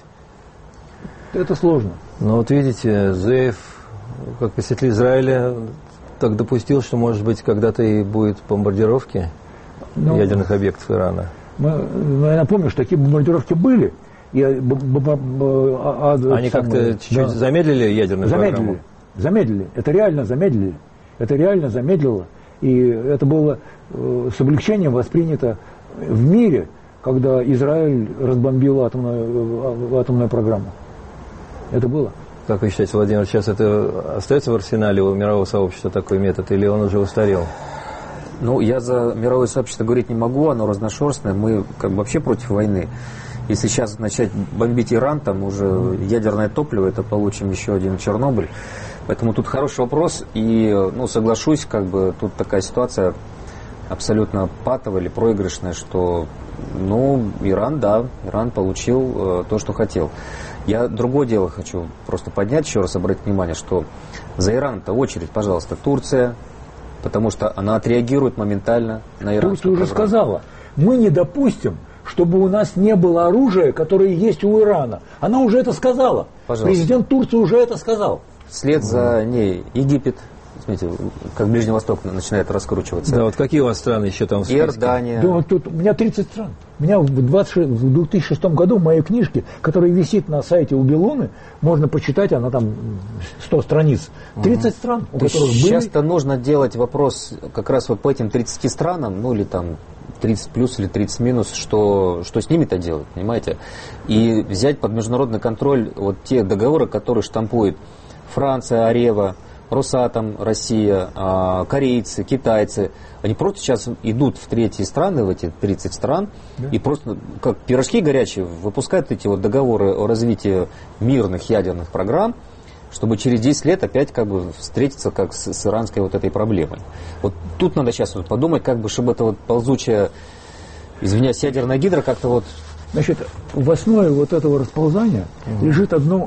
Speaker 5: Это сложно.
Speaker 3: Ну вот видите, Зеев, как посетитель Израиля, так допустил, что, может быть, когда-то и будет бомбардировки ну, ядерных объектов Ирана.
Speaker 5: Мы, я напомню, что такие бомбардировки были. И, б, б, б, а, а,
Speaker 3: Они как-то чуть-чуть да. замедлили ядерную
Speaker 5: замедлили,
Speaker 3: программу?
Speaker 5: Замедлили. Это реально замедлили. Это реально замедлило. И это было э, с облегчением воспринято в мире, когда Израиль разбомбил атомную, атомную программу. Это было.
Speaker 3: Как вы считаете, Владимир, сейчас это остается в арсенале у мирового сообщества такой метод, или он уже устарел?
Speaker 2: Ну, я за мировое сообщество говорить не могу, оно разношерстное, мы как бы вообще против войны. Если сейчас начать бомбить Иран, там уже ядерное топливо, это получим еще один Чернобыль. Поэтому тут хороший вопрос, и, ну, соглашусь, как бы тут такая ситуация абсолютно патовая или проигрышная, что, ну, Иран, да, Иран получил э, то, что хотел. Я другое дело хочу просто поднять, еще раз обратить внимание, что за Ираном-то очередь, пожалуйста, Турция, потому что она отреагирует моментально на иранскую
Speaker 5: Турция уже
Speaker 2: программу.
Speaker 5: сказала, мы не допустим, чтобы у нас не было оружия, которое есть у Ирана. Она уже это сказала. Пожалуйста. Президент Турции уже это сказал.
Speaker 2: Вслед за ней Египет, смотрите, как Ближний Восток начинает раскручиваться.
Speaker 3: Да, вот какие у вас страны еще там в списке?
Speaker 2: Иордания.
Speaker 5: Да, вот тут у меня тридцать стран. У меня в, две тысячи шестом году в моей книжке, которая висит на сайте у Белуны, можно почитать, она там сто страниц. тридцать угу. стран, у
Speaker 2: То
Speaker 5: которых были...
Speaker 2: Сейчас-то нужно делать вопрос как раз вот по этим тридцати странам, ну или там тридцать плюс или тридцать минус, что, что с ними-то делать, понимаете? И взять под международный контроль вот те договоры, которые штампует Франция, Арева, Росатом, Россия, корейцы, китайцы. Они просто сейчас идут в третьи страны, в эти тридцать стран, да. И просто как пирожки горячие выпускают эти вот договоры о развитии мирных ядерных программ, чтобы через десять лет опять как бы встретиться как с, с иранской вот этой проблемой. Вот тут надо сейчас вот подумать, как бы, чтобы это вот ползучая, извиняюсь, ядерная гидра как-то вот...
Speaker 5: Значит, в основе вот этого расползания угу. лежит одно...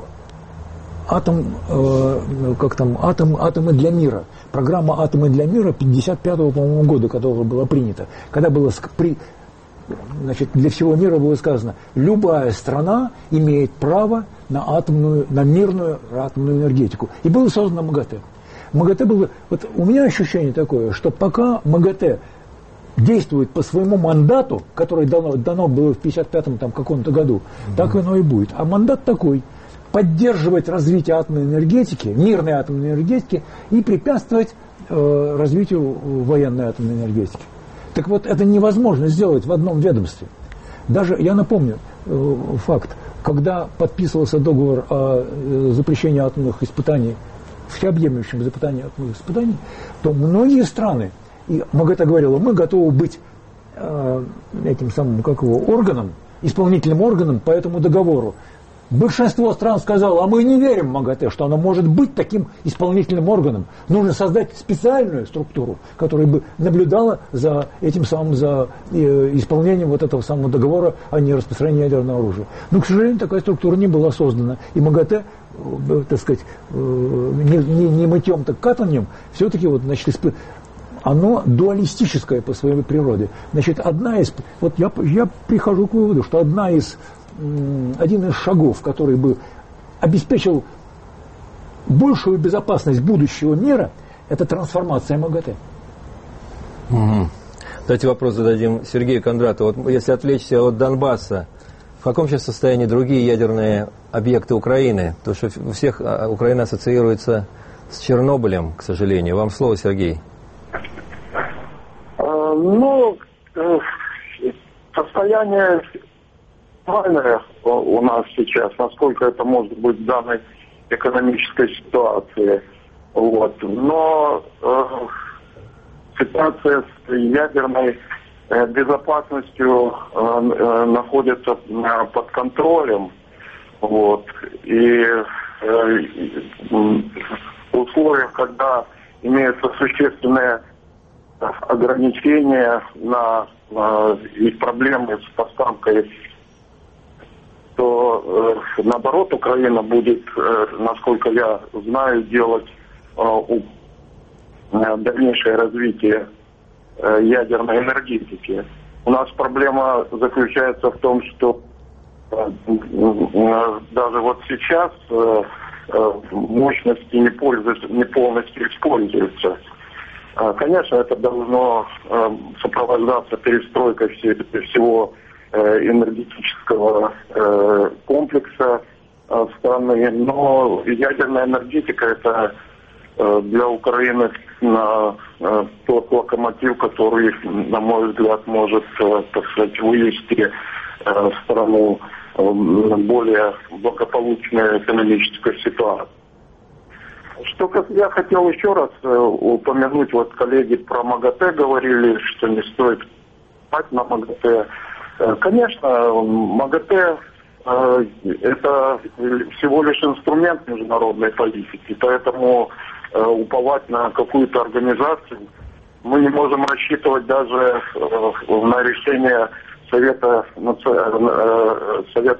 Speaker 5: Атом, э, как там, атом, атомы для мира. Программа «Атомы для мира» пятьдесят пятого, по-моему, года, которая была принята. Когда было при, значит, для всего мира было сказано, любая страна имеет право на атомную, на мирную атомную энергетику. И было создано МАГАТЭ. МАГАТЭ было, вот у меня ощущение такое, что пока МАГАТЭ действует по своему мандату, который дано, дано было в пятьдесят пятом там, каком-то году, mm-hmm. так оно и будет. А мандат такой: поддерживать развитие атомной энергетики, мирной атомной энергетики и препятствовать э, развитию военной атомной энергетики. Так вот, это невозможно сделать в одном ведомстве. Даже, я напомню э, факт, когда подписывался договор о запрещении атомных испытаний, всеобъемлющем запрещении атомных испытаний, то многие страны, и МАГАТЭ говорила, мы готовы быть э, этим самым, как его, органом, исполнительным органом по этому договору. Большинство стран сказало, а мы не верим в МАГАТЭ, что оно может быть таким исполнительным органом. Нужно создать специальную структуру, которая бы наблюдала за этим самым, за исполнением вот этого самого договора о нераспространении ядерного оружия. Но, к сожалению, такая структура не была создана. И МАГАТЭ, так сказать, не, не, не мытьем, так катаньем, все-таки вот, значит, исп... оно дуалистическое по своей природе. Значит, одна из... Вот я, я прихожу к выводу, что одна из... один из шагов, который бы обеспечил большую безопасность будущего мира, это трансформация МАГАТЭ.
Speaker 3: Угу. Давайте вопрос зададим Сергею Кондратову. Вот если отвлечься от Донбасса, в каком сейчас состоянии другие ядерные объекты Украины? Потому что у всех Украина ассоциируется с Чернобылем, к сожалению. Вам слово, Сергей.
Speaker 6: А, ну, состояние нормальное у нас сейчас, насколько это может быть в данной экономической ситуации. Вот. Но э, ситуация с ядерной э, безопасностью э, э, находится э, под контролем. Вот. И э, в условиях, когда имеются существенные ограничения на, на и проблемы с поставкой, то э, наоборот Украина будет, э, насколько я знаю, делать э, у, э, дальнейшее развитие э, ядерной энергетики. У нас проблема заключается в том, что э, э, даже вот сейчас э, э, мощности не, пользуются, не полностью используются. Э, конечно, это должно э, сопровождаться перестройкой все, всего энергетического э, комплекса э, страны, но ядерная энергетика это э, для Украины э, э, тот локомотив, который, на мой взгляд, может, э, так сказать, вывести э, страну э, в более благополучную экономическую ситуацию. Что я хотел еще раз э, упомянуть, вот коллеги про МАГАТЭ говорили, что не стоит спать на МАГАТЭ. Конечно, МАГАТЭ э, это всего лишь инструмент международной политики, поэтому э, уповать на какую-то организацию мы не можем рассчитывать даже э, на решение Совета, э, Совета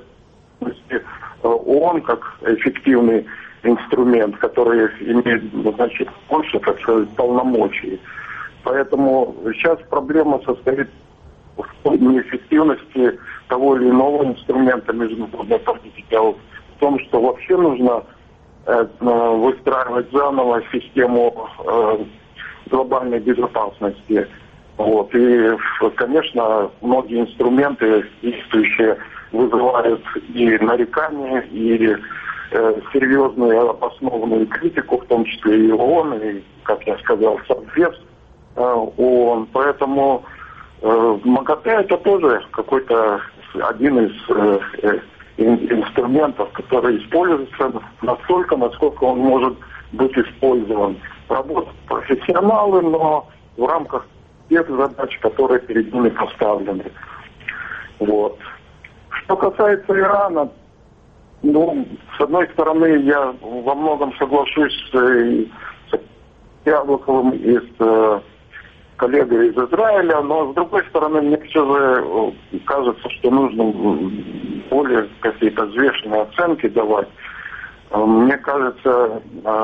Speaker 6: ООН как эффективный инструмент, который имеет, значит, больше, так сказать, полномочий. Поэтому сейчас проблема состоит в неэффективности того или иного инструмента международной политики, а в том, что вообще нужно э, выстраивать заново систему э, глобальной безопасности. Вот. И, конечно, многие инструменты действующие вызывают и нарекания, и э, серьезную обоснованную критику, в том числе и ООН, и, как я сказал, Совбез э, ООН. Поэтому МАГАТЭ это тоже какой-то один из э, инструментов, который используется настолько, насколько он может быть использован. Работают профессионалы, но в рамках тех задач, которые перед ними поставлены. Вот. Что касается Ирана, ну, с одной стороны, я во многом соглашусь с, с Яблоковым и с коллегой из Израиля, но с другой стороны, мне все же кажется, что нужно более какие-то взвешенные оценки давать. Мне кажется,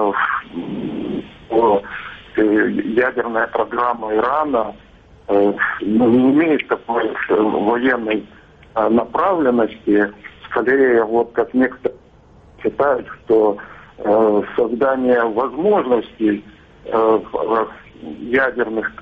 Speaker 6: ядерная программа Ирана не имеет такой военной направленности, скорее, вот как некоторые считают, что создание возможностей ядерных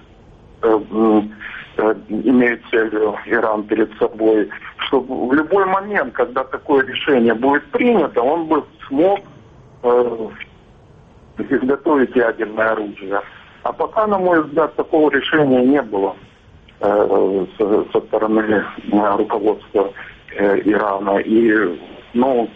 Speaker 6: имеет целью Иран перед собой, чтобы в любой момент, когда такое решение будет принято, он бы смог э, изготовить ядерное оружие. А пока, на мой взгляд, такого решения не было э, со, со стороны э, руководства э, Ирана. И ну,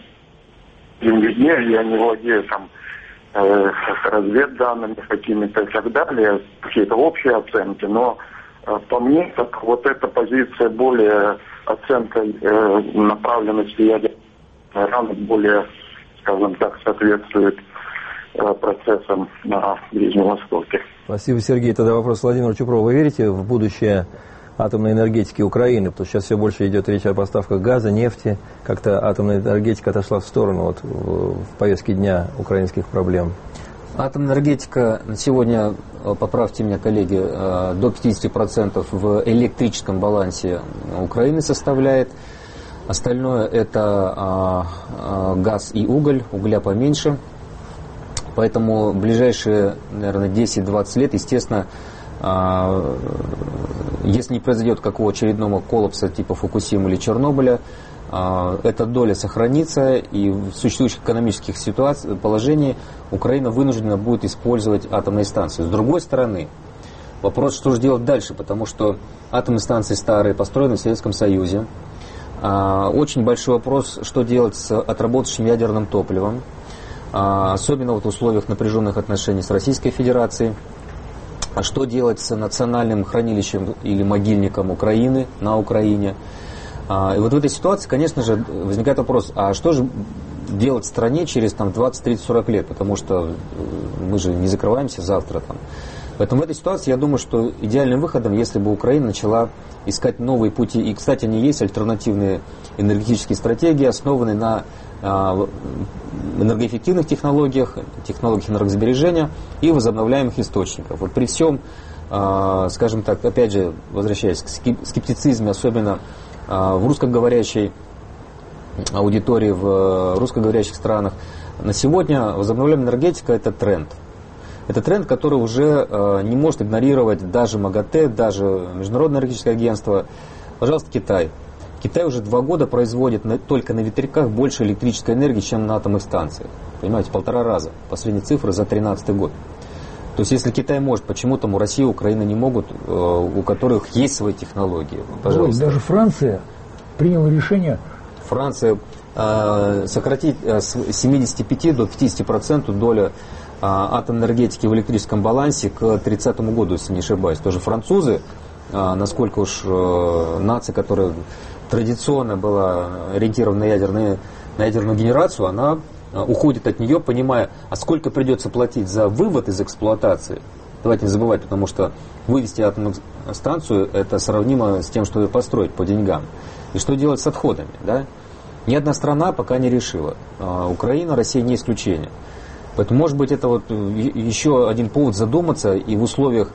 Speaker 6: им виднее, я не владею там э, разведданными какими-то и так далее, какие-то общие оценки, но э, по мне, так вот эта позиция более оценкой э, направленности ядерных ранок более, скажем так, соответствует э, процессам на Ближнем Востоке.
Speaker 3: Спасибо, Сергей. Тогда вопрос Владимиру Чупрову. Вы верите в будущее атомной энергетики Украины? Потому что сейчас все больше идет речь о поставках газа, нефти. Как-то атомная энергетика отошла в сторону вот, в повестке дня украинских проблем.
Speaker 2: Атомная энергетика на сегодня, поправьте меня, коллеги, до пятьдесят процентов в электрическом балансе Украины составляет. Остальное это а, а, газ и уголь, угля поменьше. Поэтому в ближайшие, наверное, десять-двадцать лет, естественно, а, если не произойдет какого очередного коллапса типа Фукусимы или Чернобыля, а, эта доля сохранится, и в существующих экономических ситуациях, положениях Украина вынуждена будет использовать атомные станции. С другой стороны, вопрос, что же делать дальше, потому что атомные станции старые, построены в Советском Союзе. Очень большой вопрос, что делать с отработавшим ядерным топливом, особенно вот в условиях напряженных отношений с Российской Федерацией. А что делать с национальным хранилищем или могильником Украины на Украине? И вот в этой ситуации, конечно же, возникает вопрос, а что же делать в стране через там, двадцать, тридцать, сорок лет? Потому что мы же не закрываемся завтра там. Поэтому в этой ситуации я думаю, что идеальным выходом, если бы Украина начала искать новые пути, и, кстати, они есть, альтернативные энергетические стратегии, основанные на э, энергоэффективных технологиях, технологиях энергосбережения и возобновляемых источников. Вот при всем, э, скажем так, опять же, возвращаясь к скептицизме, особенно э, в русскоговорящей аудитории, в русскоговорящих странах, на сегодня возобновляемая энергетика – это тренд. Это тренд, который уже э, не может игнорировать даже МАГАТЭ, даже Международное энергетическое агентство. Пожалуйста, Китай. Китай уже два года производит на, только на ветряках больше электрической энергии, чем на атомных станциях. Понимаете, полтора раза. Последние цифры за две тысячи тринадцатый год. То есть, если Китай может, почему там у России и Украины не могут, э, у которых есть свои технологии? Пожалуйста.
Speaker 5: Даже Франция приняла решение...
Speaker 2: Франция э, сократить э, с семидесяти пяти до пятидесяти процентов долю атомной энергетики в электрическом балансе к тридцатому году, если не ошибаюсь. Тоже французы, насколько уж нация, которая традиционно была ориентирована на, ядерные, на ядерную генерацию, она уходит от нее, понимая, а сколько придется платить за вывод из эксплуатации. Давайте не забывать, потому что вывести атомную станцию это сравнимо с тем, что ее построить по деньгам. И что делать с отходами, да? Ни одна страна пока не решила. Украина, Россия не исключение. Поэтому, может быть, это вот еще один повод задуматься, и в условиях,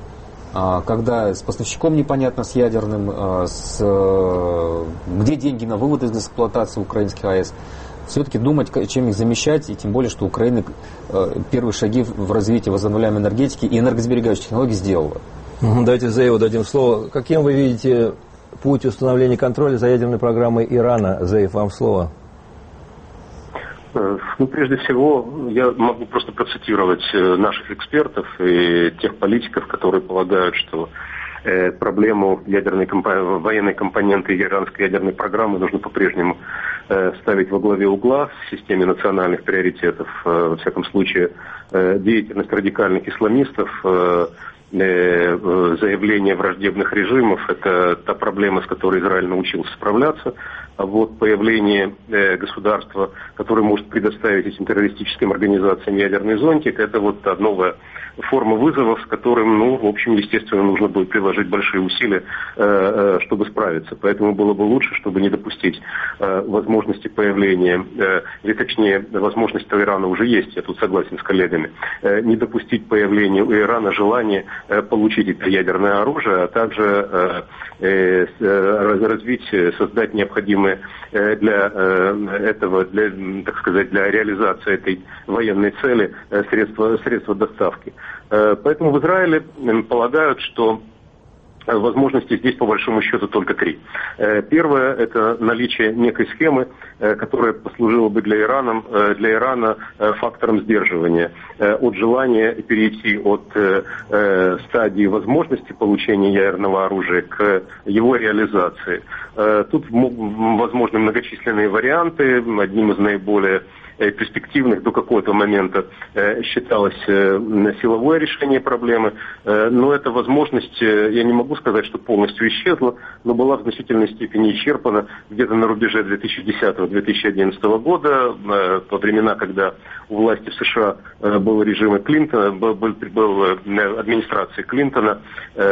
Speaker 2: когда с поставщиком непонятно, с ядерным, с, где деньги на вывод из эксплуатации украинских АЭС, все-таки думать, чем их замещать, и тем более, что Украина первые шаги в развитии возобновляемой энергетики и энергосберегающих технологий сделала.
Speaker 3: Давайте Зееву дадим слово. Каким вы видите путь установления контроля за ядерной программой Ирана? Зеев, вам слово.
Speaker 4: Ну, прежде всего, я могу просто процитировать наших экспертов и тех политиков, которые полагают, что э, проблему ядерной компо- военной компоненты иранской ядерной программы нужно по-прежнему э, ставить во главе угла в системе национальных приоритетов. Э, во всяком случае, э, деятельность радикальных исламистов, э, э, заявление враждебных режимов – это та проблема, с которой Израиль научился справляться. А вот появление э, государства, которое может предоставить этим террористическим организациям ядерный зонтик, это вот та новая форма вызовов, с которым, ну, в общем, естественно, нужно будет приложить большие усилия, э, э, чтобы справиться. Поэтому было бы лучше, чтобы не допустить э, возможности появления, э, или точнее, возможность у Ирана уже есть, я тут согласен с коллегами, э, не допустить появления у Ирана желания э, получить это ядерное оружие, а также э, э, развить, создать необходимые для этого, для, так сказать, для реализации этой военной цели средства, средства доставки. Поэтому в Израиле полагают, что возможностей здесь, по большому счету, только три. Первое – это наличие некой схемы, которая послужила бы для Ирана, для Ирана фактором сдерживания от желания перейти от стадии возможности получения ядерного оружия к его реализации. Тут возможны многочисленные варианты. Одним из наиболее перспективных до какого-то момента считалось силовое решение проблемы, но эта возможность, я не могу сказать, что полностью исчезла, но была в значительной степени исчерпана где-то на рубеже две тысячи десятого — две тысячи одиннадцатого года, во времена, когда у власти в США был режим Клинтона, был, был, был администрация Клинтона,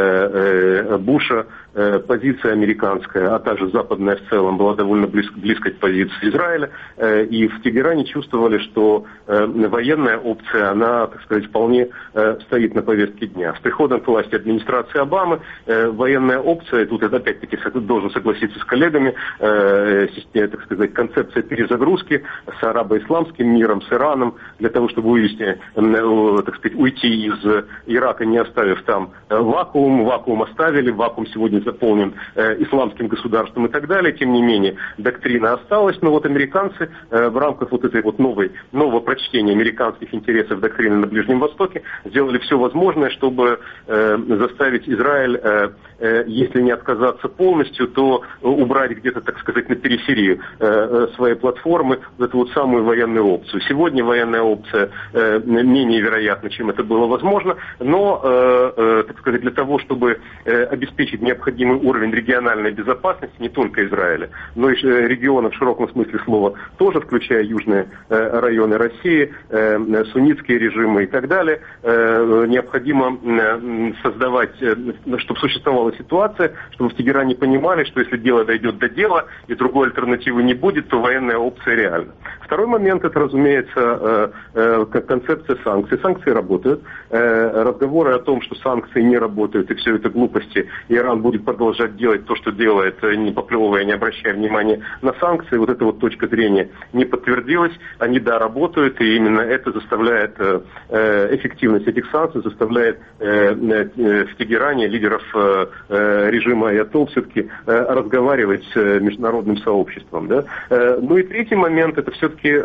Speaker 4: Буша, позиция американская, а также западная в целом, была довольно близко, близко к позиции Израиля, и в Тегеране чувствовали, что военная опция, она, так сказать, вполне стоит на повестке дня. С приходом к власти администрации Обамы военная опция, тут я опять-таки должен согласиться с коллегами, так сказать, концепция перезагрузки с арабо-исламским миром, с Ираном, для того, чтобы вывести, так сказать, уйти из Ирака, не оставив там вакуум, вакуум оставили, вакуум сегодня заполнен исламским государством и так далее. Тем не менее, доктрина осталась, но вот американцы в рамках вот этой вот новой, нового прочтения американских интересов доктрины на Ближнем Востоке сделали все возможное, чтобы заставить Израиль, если не отказаться полностью, то убрать где-то, так сказать, на периферию своей платформы вот эту вот самую военную опцию. Сегодня военная опция менее вероятна, чем это было возможно, но, так сказать, для того, чтобы обеспечить необходимый уровень региональной безопасности не только Израиля, но и регионов в широком смысле слова тоже, включая южные районы России, суннитские режимы и так далее, необходимо создавать, чтобы существовала ситуация, чтобы в Тегеране понимали, что если дело дойдет до дела и другой альтернативы не будет, то военная опция реальна. Второй момент – это, разумеется, концепция санкций. Санкции работают. Разговоры о том, что санкции не работают и все это глупости, Иран будет продолжать делать то, что делает, не поплевывая, не обращая внимания на санкции, вот эта вот точка зрения не подтвердилась. Они, да, работают, и именно это заставляет, эффективность этих санкций заставляет в Тегеране лидеров режима Аятол все-таки разговаривать с международным сообществом. Да? Ну и третий момент – это все-таки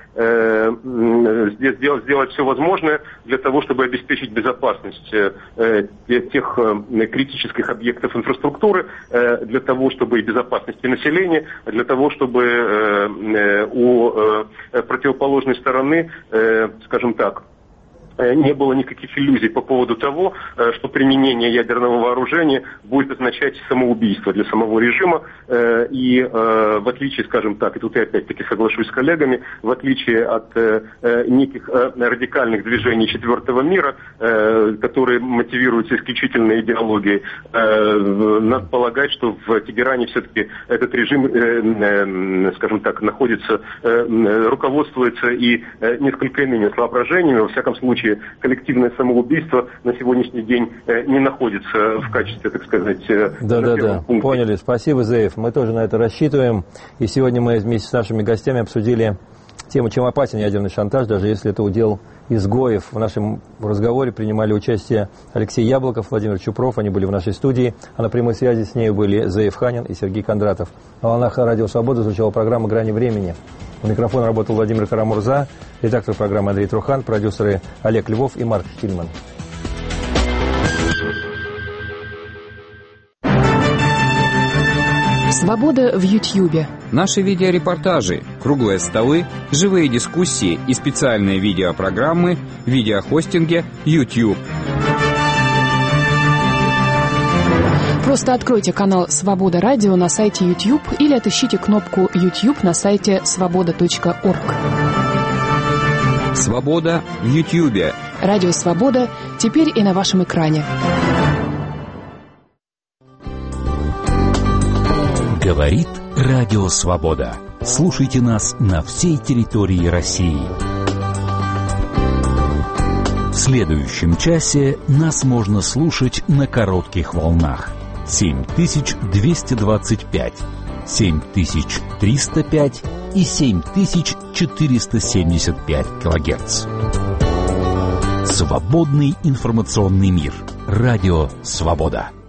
Speaker 4: сделать, сделать все возможное для того, чтобы обеспечить безопасность тех критических объектов инфраструктуры, для того, чтобы и безопасности населения, для того, чтобы у противоположной стороны, скажем так, не было никаких иллюзий по поводу того, что применение ядерного вооружения будет означать самоубийство для самого режима. И в отличие, скажем так, и тут я опять-таки соглашусь с коллегами, в отличие от неких радикальных движений четвертого мира, которые мотивируются исключительно идеологией, надо полагать, что в Тегеране все-таки этот режим, скажем так, находится, руководствуется и несколько иными соображениями. Во всяком случае, коллективное самоубийство на сегодняшний день не находится в качестве, так сказать,
Speaker 3: Да-да-да, поняли. Спасибо, Зеев. Мы тоже на это рассчитываем. И сегодня мы вместе с нашими гостями обсудили тему, чем опасен ядерный шантаж, даже если это удел изгоев. В нашем разговоре принимали участие Алексей Яблоков, Владимир Чупров. Они были в нашей студии. А на прямой связи с ней были Зеев Ханин и Сергей Кондратов. На волнах Радио Свобода звучала программа «Грани времени». У микрофона работал Владимир Карамурза, редактор программы Андрей Трухан, продюсеры Олег Львов и Марк Хильман.
Speaker 7: Свобода в Ютьюбе.
Speaker 8: Наши видеорепортажи, круглые столы, живые дискуссии и специальные видеопрограммы в видеохостинге YouTube.
Speaker 7: Просто откройте канал «Свобода Радио» на сайте YouTube или отыщите кнопку YouTube на сайте свобода точка орг.
Speaker 8: Свобода в Ютьюбе.
Speaker 7: Радио «Свобода» теперь и на вашем экране.
Speaker 9: Говорит Радио Свобода. Слушайте нас на всей территории России. В следующем часе нас можно слушать на коротких волнах. семь тысяч двести двадцать пять, семь тысяч триста пять и семь тысяч четыреста семьдесят пять килогерц. Свободный информационный мир. Радио «Свобода».